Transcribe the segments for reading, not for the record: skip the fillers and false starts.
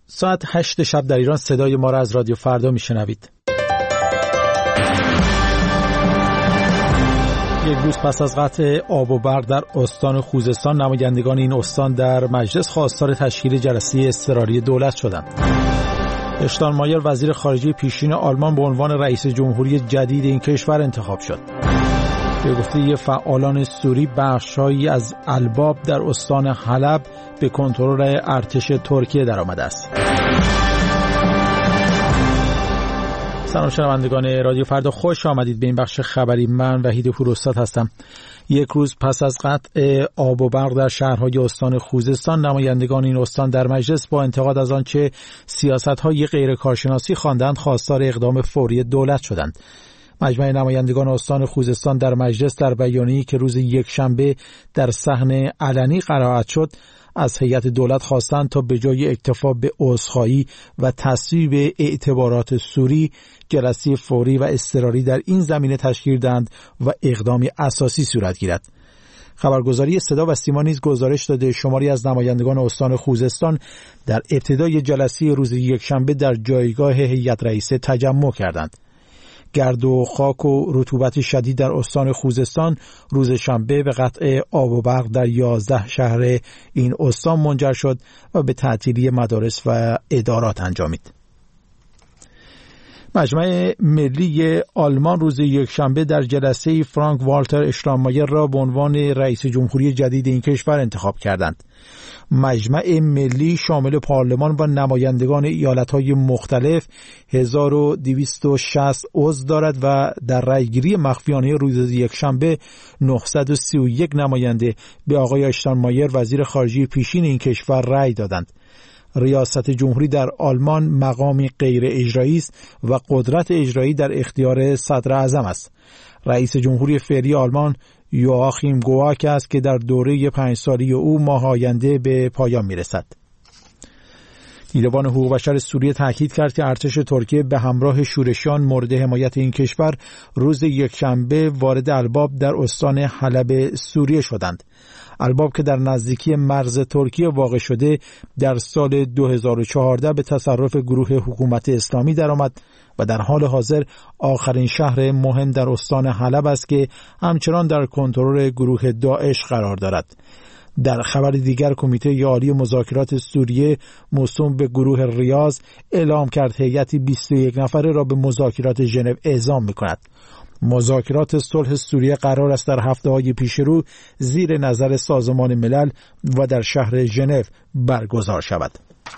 ساعت 8 شب در ایران صدای ما را از رادیو فردا میشنوید. یک روز پس از قطع آب و برق در استان خوزستان، نمایندگان این استان در مجلس خواستار تشکیل جلسه اضطراری دولت شدند. اشتاینمایر وزیر خارجه پیشین آلمان به عنوان رئیس جمهوری جدید این کشور انتخاب شد. به گفته فعالان سوری، بخش‌هایی از الباب در استان حلب به کنترل ارتش ترکیه درآمده است. سلام شنوندگان رادیو فردا، خوش آمدید به این بخش خبری. من وحید پوراستاد هستم. یک روز پس از قطع آب و برق در شهرهای استان خوزستان، نمایندگان این استان در مجلس با انتقاد از آنچه سیاست‌های غیر کارشناسی خواندند خواستار اقدام فوری دولت شدند. مجمع نمایندگان استان خوزستان در مجلس در بیانیه‌ای که روز یکشنبه در صحن علنی قرائت شد، از هیئت دولت خواستند تا به جای اکتفا به عذرخواهی و تصویب اعتبارات سوری، جلسه فوری و اضطراری در این زمینه تشکیل دهند و اقدامی اساسی صورت گیرد. خبرگزاری صدا و سیما نیز گزارش داده شماری از نمایندگان استان خوزستان در ابتدای جلسه روز یکشنبه در جایگاه هیئت رئیسه تجمع کردند. گرد و خاک و رطوبت شدید در استان خوزستان روز شنبه به قطع آب و برق در 11 شهر این استان منجر شد و به تعطیلی مدارس و ادارات انجامید. مجمع ملی آلمان روز یکشنبه در جلسه فرانک والتر اشتاینمایر را به عنوان رئیس جمهوری جدید این کشور انتخاب کردند. مجمع ملی شامل پارلمان و نمایندگان ایالت‌های مختلف 1260 عضو دارد و در رأیگیری مخفیانه روز یکشنبه 931 نماینده به آقای اشتاینمایر وزیر خارجه پیشین این کشور رأی دادند. ریاست جمهوری در آلمان مقامی غیر اجرایی است و قدرت اجرایی در اختیار صدر اعظم است. رئیس جمهوری فعلی آلمان یواخیم گواک است که در دوره 5 سالی او ماه آینده به پایان میرسد. نیروان حقوق بشر سوریه تاکید کرد که ارتش ترکیه به همراه شورشیان مورد حمایت این کشور روز یکشنبه وارد الباب در استان حلب سوریه شدند. الباب که در نزدیکی مرز ترکیه واقع شده، در سال 2014 به تصرف گروه حکومت اسلامی درآمد و در حال حاضر آخرین شهر مهم در استان حلب است که همچنان در کنترل گروه داعش قرار دارد. در خبر دیگر، کمیته عالی مذاکرات سوریه موسوم به گروه ریاض اعلام کرد هیئتی 21 نفره را به مذاکرات ژنو اعزام می‌کند. مذاکرات صلح سوریه قرار است در هفته‌های پیش رو زیر نظر سازمان ملل و در شهر ژنو برگزار شود.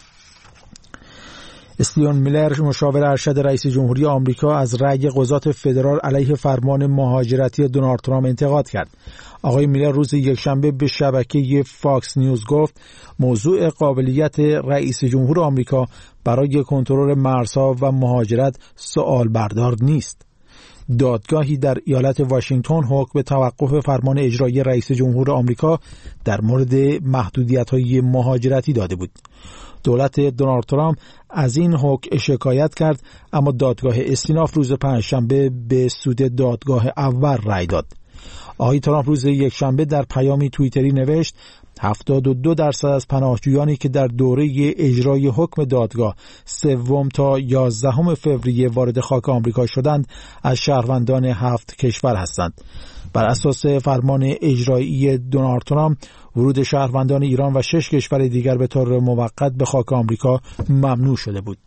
استیون میلر، مشاور ارشد رئیس جمهوری آمریکا، از رأی قضات فدرال علیه فرمان مهاجرتی دونالد ترامپ انتقاد کرد. آقای میلر روز یکشنبه به شبکه فاکس نیوز گفت موضوع قابلیت رئیس جمهور آمریکا برای کنترل مرزها و مهاجرت سوال بردار نیست. دادگاهی در ایالت واشنگتن حکم به توقف فرمان اجرایی رئیس جمهور آمریکا در مورد محدودیت‌های مهاجرتی داده بود. دولت دونالد ترامپ از این حکم شکایت کرد، اما دادگاه استیناف روز پنجشنبه به سود دادگاه اول رأی داد. آقای ترامپ روز یکشنبه در پیامی توییتری نوشت 72% از پناهجویانی که در دوره اجرای حکم دادگاه 3 تا 11 فوریه وارد خاک آمریکا شدند از شهروندان 7 کشور هستند. بر اساس فرمان اجرایی دونالد ترامپ، ورود شهروندان ایران و 6 کشور دیگر به طور موقت به خاک آمریکا ممنوع شده بود.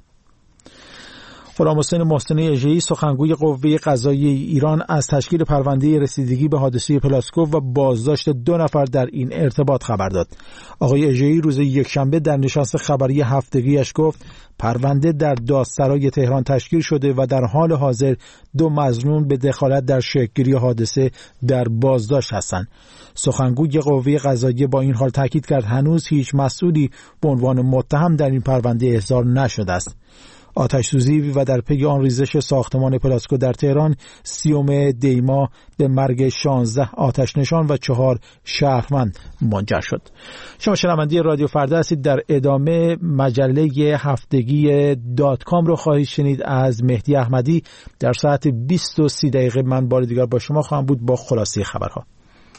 غلام حسین محسنی اژه‌ای، سخنگوی قوه قضاییه ایران، از تشکیل پرونده رسیدگی به حادثه پلاسکوف و بازداشت 2 نفر در این ارتباط خبر داد. آقای اژه‌ای روز یکشنبه در نشست خبری هفتگیش گفت پرونده در دادسرای تهران تشکیل شده و در حال حاضر 2 مظنون به دخالت در شکل‌گیری حادثه در بازداشت هستند. سخنگوی قوه قضاییه با این حال تاکید کرد هنوز هیچ مسئولی به عنوان متهم در این پرونده احضار نشده است. آتش سوزی و در پی آن ریزش ساختمان پلاسکو در تهران 30 دی ماه به مرگ 16 آتش نشان و 4 شهروند منجر شد. شما شنونده رادیو فردا هستید. در ادامه مجله هفتگی .com رو خواهید شنید از مهدی احمدی. در ساعت 20:30 من بار دیگر با شما خواهم بود با خلاصه خبرها.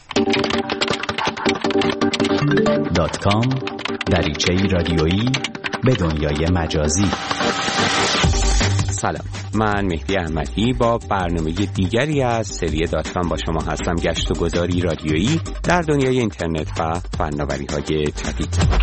.com دریچه‌ای رادیویی به دنیای مجازی. سلام، من مهدی احمدی با برنامه دیگری از سری داتکام با شما هستم. گشت و گذاری رادیویی در دنیای اینترنت و فناوری‌های جدید.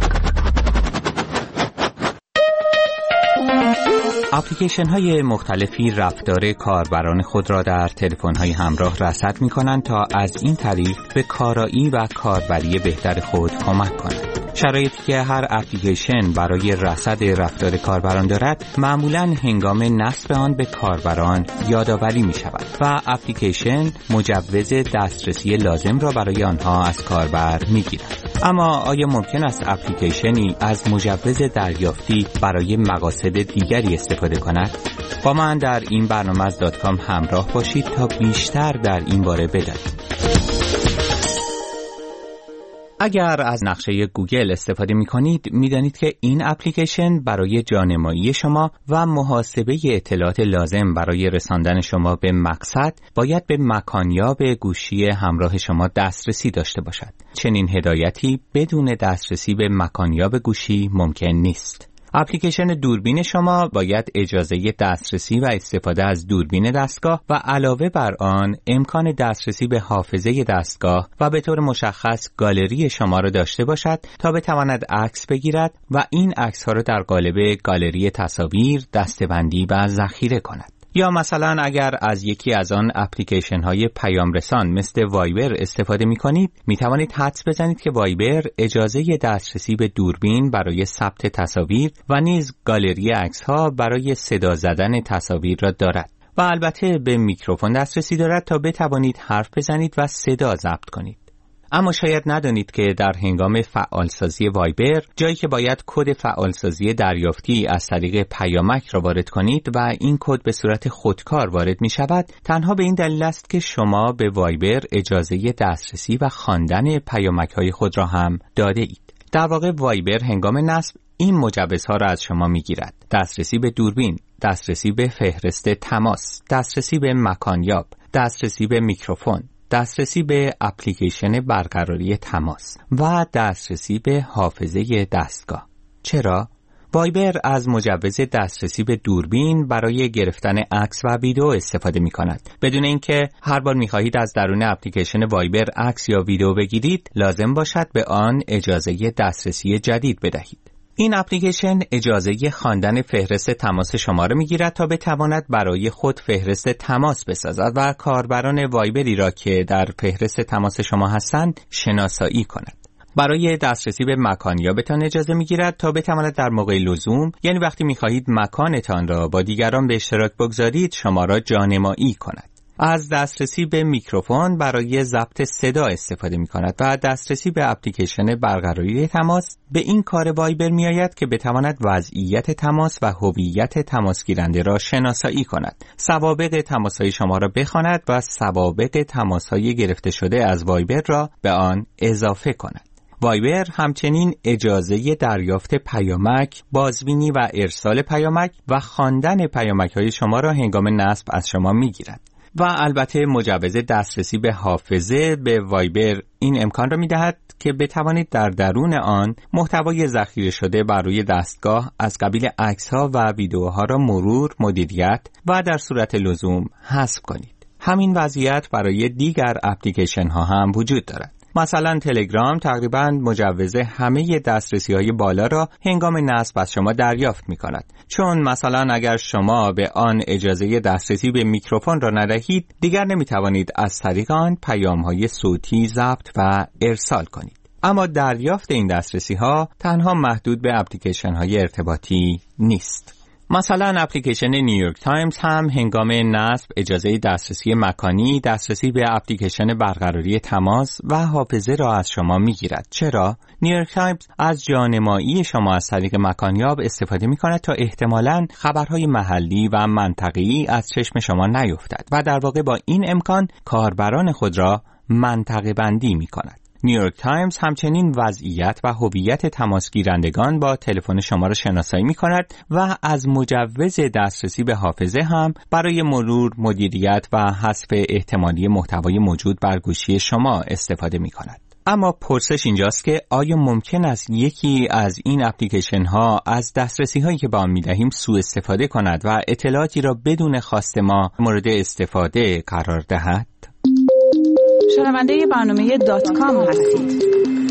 اپلیکیشن‌های مختلفی رفتار کاربران خود را در تلفن‌های همراه رصد می‌کنند تا از این طریق به کارایی و کاربری بهتر خود کمک کنند. شرایطی که هر اپلیکیشن برای رصد رفتار کاربران دارد معمولاً هنگام نصب آن به کاربران یادآوری می‌شود و اپلیکیشن مجوز دسترسی لازم را برای آنها از کاربر می‌گیرد. اما آیا ممکن است اپلیکیشنی از مجوز دریافتی برای مقاصد دیگری استفاده کند؟ با من در این برنامه از داتکام همراه باشید تا بیشتر در این باره بدانید. اگر از نقشه گوگل استفاده می کنید می دانید که این اپلیکیشن برای جانمایی شما و محاسبه اطلاعات لازم برای رساندن شما به مقصد باید به مکانیاب گوشی همراه شما دسترسی داشته باشد. چنین هدایتی بدون دسترسی به مکانیاب گوشی ممکن نیست. اپلیکیشن دوربین شما باید اجازه دسترسی و استفاده از دوربین دستگاه و علاوه بر آن امکان دسترسی به حافظه دستگاه و به طور مشخص گالری شما را داشته باشد تا بتواند عکس بگیرد و این عکس‌ها را در قالب گالری تصاویر دسته‌بندی و ذخیره کند. یا مثلا اگر از یکی از آن اپلیکیشن های پیام رسان مثل وایبر استفاده می کنید می توانید حدس بزنید که وایبر اجازه دسترسی به دوربین برای ثبت تصاویر و نیز گالری عکس ها برای صدا زدن تصاویر را دارد و البته به میکروفون دسترسی دارد تا بتوانید حرف بزنید و صدا ضبط کنید. اما شاید ندانید که در هنگام فعالسازی وایبر جایی که باید کد فعالسازی دریافتی از طریق پیامک را وارد کنید و این کد به صورت خودکار وارد می شود، تنها به این دلیل است که شما به وایبر اجازه دسترسی و خواندن پیامک های خود را هم داده اید. در واقع وایبر هنگام نصب این مجوزها را از شما می گیرد: دسترسی به دوربین، دسترسی به فهرست تماس، دسترسی به مکانیاب، دسترسی به میکروفون، دسترسی به اپلیکیشن برقراری تماس و دسترسی به حافظه دستگاه. چرا؟ وایبر از مجوز دسترسی به دوربین برای گرفتن عکس و ویدیو استفاده می کند. بدون اینکه هر بار می خواهید از درون اپلیکیشن وایبر عکس یا ویدیو بگیرید، لازم باشد به آن اجازه دسترسی جدید بدهید. این اپلیکیشن اجازه خواندن فهرست تماس شما را می‌گیرد تا بتواند برای خود فهرست تماس بسازد و کاربران وایبری را که در فهرست تماس شما هستند شناسایی کند. برای دسترسی به مکانیابتان اجازه می‌گیرد تا بتواند در موقع لزوم، یعنی وقتی می‌خواهید مکانتان را با دیگران به اشتراک بگذارید، شما را جانمایی کند. از دسترسی به میکروفون برای ضبط صدا استفاده می کند و دسترسی به اپلیکیشن برقراری تماس به این کار وایبر می آید که بتواند وضعیت تماس و هویت تماس گیرنده را شناسایی کند، سوابق تماس‌های شما را بخواند و سوابق تماس‌های گرفته شده از وایبر را به آن اضافه کند. وایبر همچنین اجازه دریافت پیامک، بازبینی و ارسال پیامک و خواندن پیامک‌های شما را هنگام نصب از شما می‌گیرد. و البته مجوز دسترسی به حافظه به وایبر این امکان را می‌دهد که بتوانید در درون آن محتوای ذخیره شده بر روی دستگاه از قبیل عکس‌ها و ویدیوها را مرور، مدیریت و در صورت لزوم حذف کنید. همین وضعیت برای دیگر اپلیکیشن‌ها هم وجود دارد. مثلا تلگرام تقریباً مجوز همه دسترسی‌های بالا را هنگام نصب از شما دریافت می‌کند. چون مثلا اگر شما به آن اجازه دسترسی به میکروفون را ندهید، دیگر نمی‌توانید از طریق آن پیام‌های صوتی ضبط و ارسال کنید. اما دریافت این دسترسی‌ها تنها محدود به اپلیکیشن‌های ارتباطی نیست. مثلا اپلیکیشن نیویورک تایمز هم هنگام نصب اجازه دسترسی مکانی، دسترسی به اپلیکیشن برقراری تماس و حافظه را از شما میگیرد. چرا؟ نیویورک تایمز از جانمایی شما از طریق مکانیاب استفاده میکند تا احتمالاً خبرهای محلی و منطقه‌ای از چشم شما نیفتد و در واقع با این امکان کاربران خود را منطقه بندی میکند. نیویورک تایمز همچنین وضعیت و هویت تماس گیرندگان با تلفن شما را شناسایی می‌کند و از مجوز دسترسی به حافظه هم برای مرور، مدیریت و حذف احتمالی محتوای موجود بر گوشی شما استفاده می‌کند. اما پرسش اینجاست که آیا ممکن است یکی از این اپلیکیشن ها از دسترسی هایی که به آن میدهیم سوء استفاده کند و اطلاعاتی را بدون خواست ما مورد استفاده قرار دهد؟ شنونده برنامه .com هستید.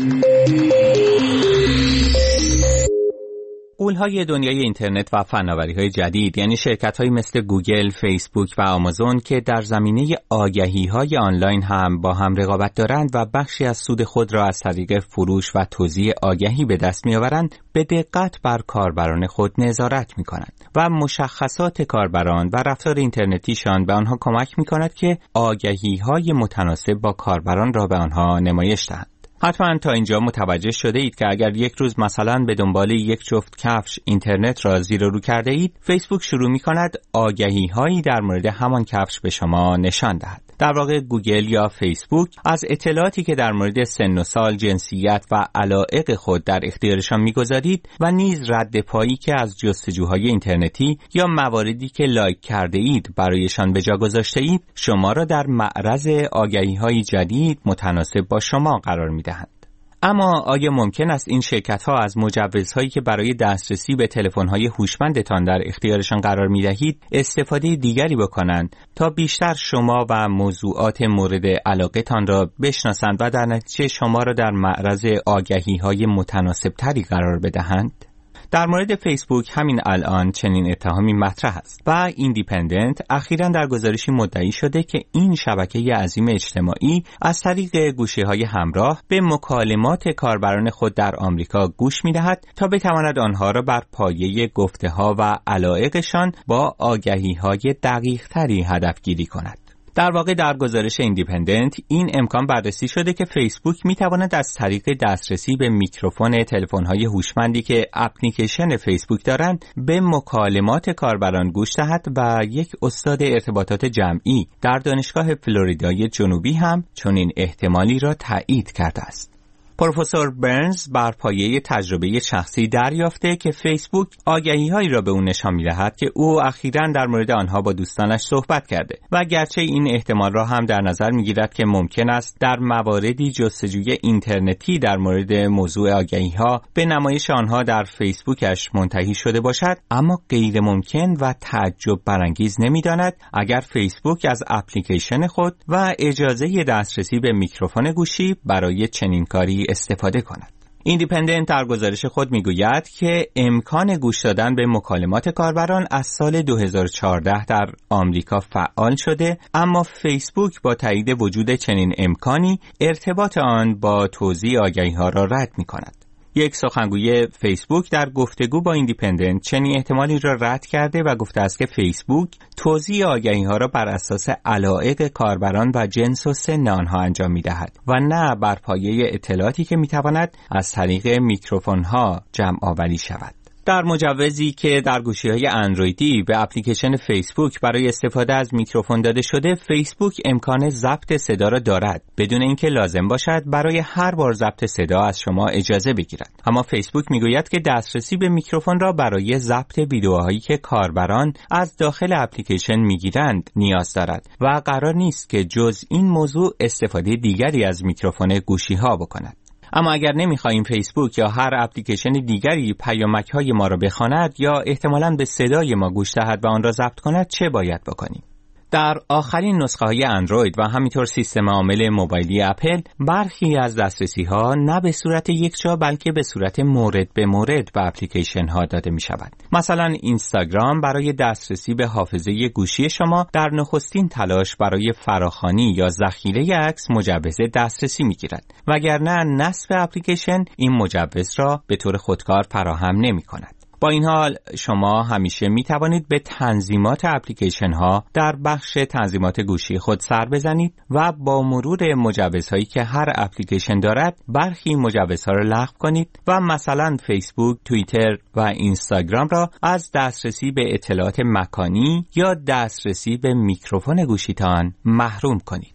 غول‌های دنیای اینترنت و فناوری‌های جدید، یعنی شرکت‌هایی مثل گوگل، فیسبوک و آمازون که در زمینه آگهی‌های آنلاین هم با هم رقابت دارند و بخشی از سود خود را از طریق فروش و توزیع آگهی به دست می‌آورند، به دقت بر کاربران خود نظارت می‌کنند و مشخصات کاربران و رفتار اینترنتیشان به آنها کمک می‌کند که آگهی‌های متناسب با کاربران را به آنها نمایش دهند. حتما تا اینجا متوجه شده اید که اگر یک روز مثلا به دنبال یک جفت کفش اینترنت را زیر و رو کرده اید، فیسبوک شروع می کند آگهی هایی در مورد همان کفش به شما نشان دهد. در واقع گوگل یا فیسبوک از اطلاعاتی که در مورد سن و سال، جنسیت و علایق خود در اختیارشان می‌گذارید و نیز رد پایی که از جستجوهای اینترنتی یا مواردی که لایک کرده اید برایشان به جا گذاشته اید، شما را در معرض آگهی‌های جدید متناسب با شما قرار می‌دهند. اما آیا ممکن است این شرکت‌ها از مجوزهایی که برای دسترسی به تلفن‌های هوشمندتان در اختیارشان قرار می‌دهید استفاده دیگری بکنند تا بیشتر شما و موضوعات مورد علاقتان را بشناسند و در نتیجه شما را در معرض آگهی‌های متناسب‌تری قرار بدهند؟ در مورد فیسبوک همین الان چنین اتهامی مطرح است و ایندیپندنت اخیراً در گزارشی مدعی شده که این شبکه عظیم اجتماعی از طریق گوشی‌های همراه به مکالمات کاربران خود در آمریکا گوش می‌دهد تا بتواند آنها را بر پایه گفته‌ها و علایقشان با آگهی‌های دقیق‌تری هدفگیری کند. در واقع در گزارش ایندیپندنت این امکان بررسی شده که فیسبوک میتواند از طریق دسترسی به میکروفون تلفن‌های هوشمندی که اپلیکیشن فیسبوک دارند به مکالمات کاربران گوش دهد و یک استاد ارتباطات جمعی در دانشگاه فلوریدای جنوبی هم چنین احتمالی را تایید کرده است. پروفسور برنز بر پایه تجربه شخصی دریافته که فیسبوک آگهی‌هایی را به او نشان می‌دهد که او اخیراً در مورد آنها با دوستانش صحبت کرده و گرچه این احتمال را هم در نظر می‌گیرد که ممکن است در مواردی جستجوی اینترنتی در مورد موضوع آگهی‌ها به نمایش آنها در فیسبوکش منتهی شده باشد، اما غیر ممکن و تعجب برانگیز نمی‌داند اگر فیسبوک از اپلیکیشن خود و اجازه دسترسی به میکروفون گوشی برای چنین کاری استفاده کند. ایندیپندنت در گزارش خود میگوید که امکان گوش دادن به مکالمات کاربران از سال 2014 در آمریکا فعال شده، اما فیسبوک با تایید وجود چنین امکانی ارتباط آن با توزیع آگهی‌ها را رد می‌کند. یک سخنگوی فیسبوک در گفتگو با ایندیپندنت چنین احتمالی را رد کرده و گفته است که فیسبوک توزیع آگهی‌ها را بر اساس علایق کاربران و جنس و سن آنها انجام می‌دهد و نه بر پایه اطلاعاتی که می‌تواند از طریق میکروفون‌ها جمع آوری شود. در مجوزی که در گوشی‌های اندرویدی به اپلیکیشن فیسبوک برای استفاده از میکروفون داده شده، فیسبوک امکان ضبط صدا را دارد بدون اینکه لازم باشد برای هر بار ضبط صدا از شما اجازه بگیرد. اما فیسبوک میگوید که دسترسی به میکروفون را برای ضبط ویدیوهایی که کاربران از داخل اپلیکیشن میگیرند نیاز دارد و قرار نیست که جز این موضوع استفاده دیگری از میکروفون گوشی‌ها بکند. اما اگر نمی‌خواهیم فیسبوک یا هر اپلیکیشن دیگری پیامک‌های ما را بخواند یا احتمالاً به صدای ما گوش دهد و آن را ضبط کند، چه باید بکنیم؟ در آخرین نسخه‌های اندروید و همینطور سیستم عامل موبایلی اپل، برخی از دسترسی‌ها نه به صورت یکجا بلکه به صورت مورد به مورد به اپلیکیشن‌ها داده می‌شود. مثلا اینستاگرام برای دسترسی به حافظه گوشی شما در نخستین تلاش برای فراخوانی یا ذخیره عکس مجوز دسترسی می‌گیرد، وگرنه نصب اپلیکیشن این مجوز را به طور خودکار فراهم نمی‌کند. با این حال شما همیشه می توانید به تنظیمات اپلیکیشن ها در بخش تنظیمات گوشی خود سر بزنید و با مرور مجوزهایی که هر اپلیکیشن دارد برخی مجوزها را لغو کنید و مثلا فیسبوک، توییتر و اینستاگرام را از دسترسی به اطلاعات مکانی یا دسترسی به میکروفون گوشیتان محروم کنید.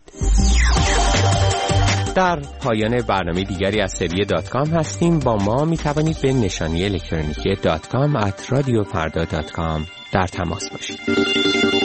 در پایان برنامه دیگری از سری .com هستیم. با ما می توانید به نشانی الکترونیکی .com @radiofarda.com در تماس باشید.